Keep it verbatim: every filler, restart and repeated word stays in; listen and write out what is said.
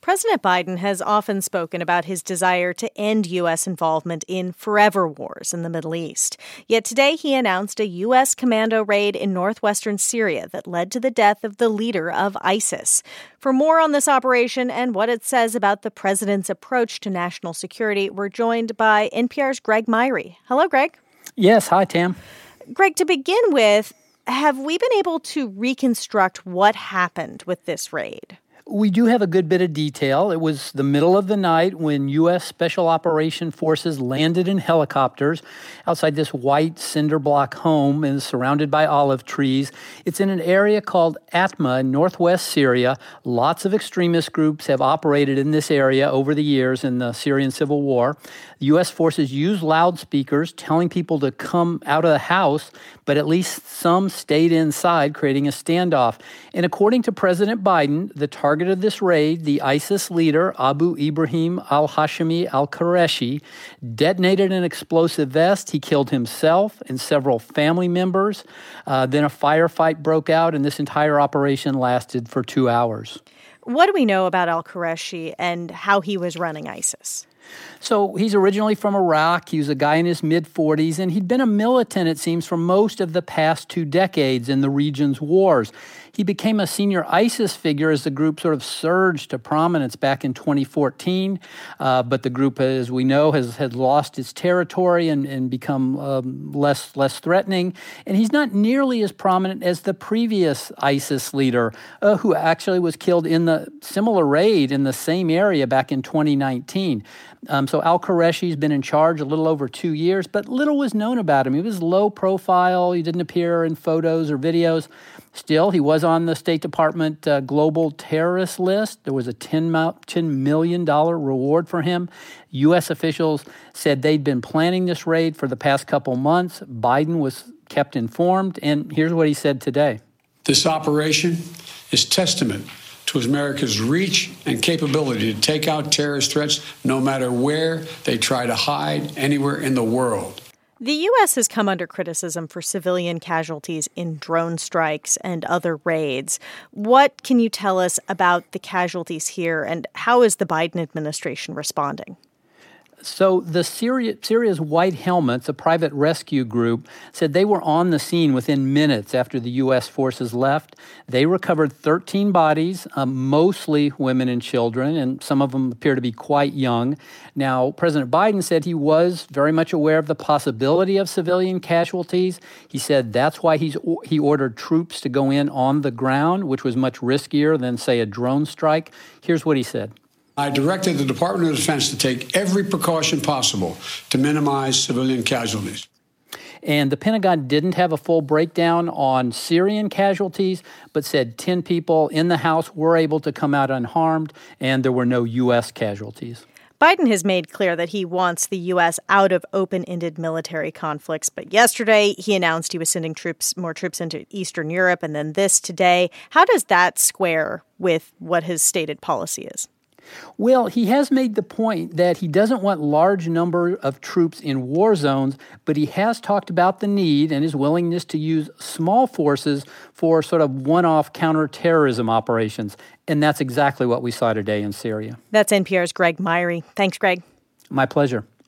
President Biden has often spoken about his desire to end U S involvement in forever wars in the Middle East. Yet today he announced a U S commando raid in northwestern Syria that led to the death of the leader of ISIS. For more on this operation and what it says about the president's approach to national security, we're joined by N P R's Greg Myre. Hello, Greg. Yes. Hi, Tam. Greg, to begin with, have we been able to reconstruct what happened with this raid? We do have a good bit of detail. It was the middle of the night when U S Special Operation Forces landed in helicopters outside this white cinder block home and is surrounded by olive trees. It's in an area called Atma in northwest Syria. Lots of extremist groups have operated in this area over the years in the Syrian civil war. The U S forces used loudspeakers telling people to come out of the house, but at least some stayed inside, creating a standoff. And according to President Biden, the target of this raid, the ISIS leader, Abu Ibrahim al-Hashimi al-Qureshi, detonated an explosive vest. He killed himself and several family members. Uh, then a firefight broke out, and this entire operation lasted for two hours. What do we know about al-Qureshi and how he was running ISIS? So he's originally from Iraq. He was a guy in his mid-forties, and he'd been a militant, it seems, for most of the past two decades in the region's wars. He became a senior ISIS figure as the group sort of surged to prominence back in twenty fourteen. Uh, but the group, as we know, has, has lost its territory and, and become um, less, less threatening. And he's not nearly as prominent as the previous ISIS leader, uh, who actually was killed in the similar raid in the same area back in twenty nineteen. Um, so al-Qureshi's been in charge a little over two years, but little was known about him. He was low profile. He didn't appear in photos or videos. Still, he was on the State Department uh, global terrorist list. There was a ten million dollars reward for him. U S officials said they'd been planning this raid for the past couple months. Biden was kept informed, and here's what he said today. This operation is testament to America's reach and capability to take out terrorist threats no matter where they try to hide, anywhere in the world. The U S has come under criticism for civilian casualties in drone strikes and other raids. What can you tell us about the casualties here, and how is the Biden administration responding? So the Syria, Syria's White Helmets, a private rescue group, said they were on the scene within minutes after the U S forces left. They recovered thirteen bodies, um, mostly women and children, and some of them appear to be quite young. Now, President Biden said he was very much aware of the possibility of civilian casualties. He said that's why he's he ordered troops to go in on the ground, which was much riskier than, say, a drone strike. Here's what he said. I directed the Department of Defense to take every precaution possible to minimize civilian casualties. And the Pentagon didn't have a full breakdown on Syrian casualties, but said ten people in the house were able to come out unharmed, and there were no U S casualties. Biden has made clear that he wants the U S out of open-ended military conflicts. But yesterday, he announced he was sending troops, more troops into Eastern Europe, and then this today. How does that square with what his stated policy is? Well, he has made the point that he doesn't want large number of troops in war zones, but he has talked about the need and his willingness to use small forces for sort of one-off counterterrorism operations. And that's exactly what we saw today in Syria. That's N P R's Greg Myre. Thanks, Greg. My pleasure.